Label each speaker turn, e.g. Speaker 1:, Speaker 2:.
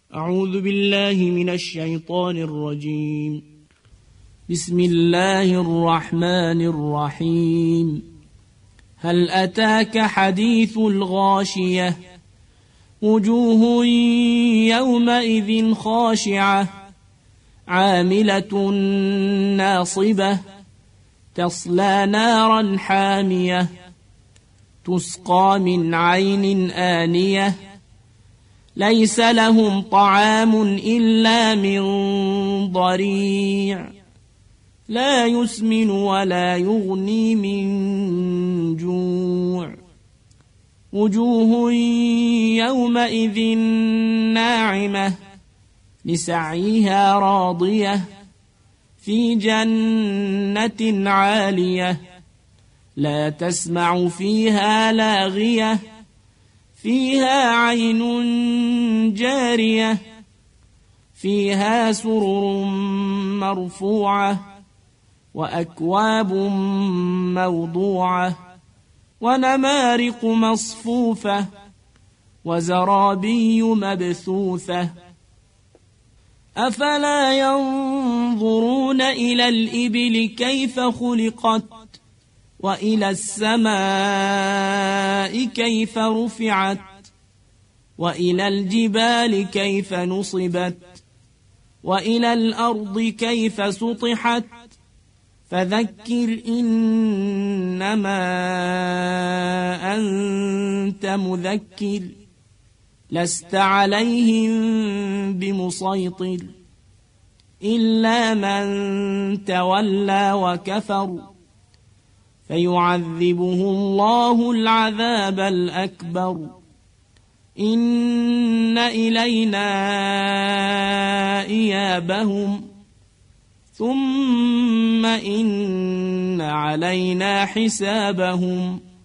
Speaker 1: أعوذ بالله من الشيطان الرجيم. بسم الله الرحمن الرحيم. هل أتاك حديث الغاشية؟ وجوه يومئذ خاشعة عاملة ناصبة تصلى نارا حامية تسقى من عين آنية ليس لهم طعام إلا من ضريع لا يسمن ولا يغني من جوع. وجوه يومئذ ناعمة لسعيها راضية في جنة عالية لا تسمع فيها لاغية فيها عين جارية فيها سرر مرفوعة وأكواب موضوعة ونمارق مصفوفة وزرابي مبثوثة. أفلا ينظرون إلى الإبل كيف خلقت وإلى السماء كيف رفعت وإلى الجبال كيف نصبت وإلى الأرض كيف سطحت فذكر إنما أنت مذكر لست عليهم بمسيطر إلا من تولى وكفر فيعذبه الله العذاب الأكبر. إن إلينا إيابهم ثم إن علينا حسابهم.